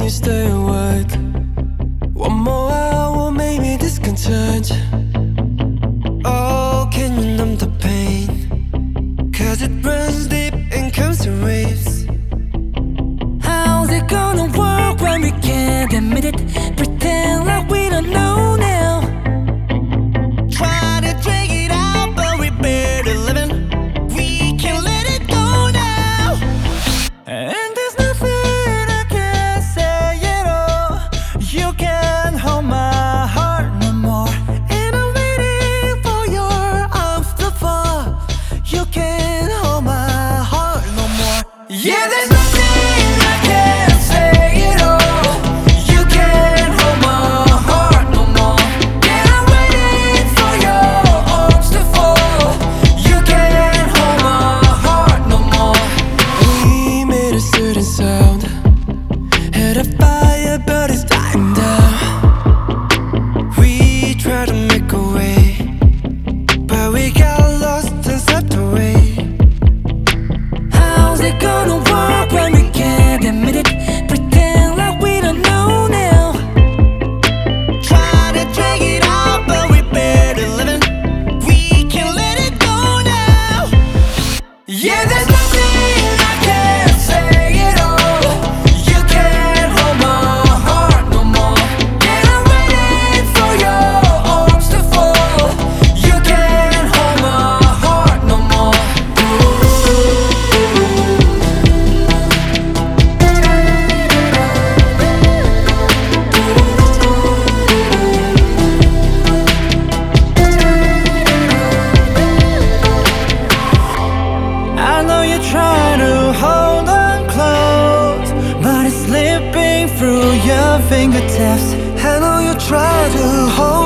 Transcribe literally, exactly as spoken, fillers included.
you stay awake? One more hour made me discontent. Oh, can you numb the pain? Cause it runs deep and comes in waves. How's it gonna work when we can't admit it? Pretend like we don't know now. Try to drag it out, but we better living. We can't let it go now. And there's nothing I can say at all. You can't hold my heart no more. And I'm waiting for your arms to fall. You can't hold my heart no more. Yeah, there's nothing I can say at all. You can't hold my heart no more. And I'm waiting for your arms to fall. You can't hold my heart no more. We made a certain sound, had a fire but it's dying down. We tried to make a way, but we got lost and swept away. How's it gonna work when we can't admit it? Pretend like we don't know now. Try to drag it out, but we better living. We can't let it go now. Yeah, there's nothing I can say at all. You can't hold my heart no more. And I'm waiting for your arms to fall. You can't hold my heart no more. I know you're trying to hold on close, but it's slipping through your fingertips. I know you try to hold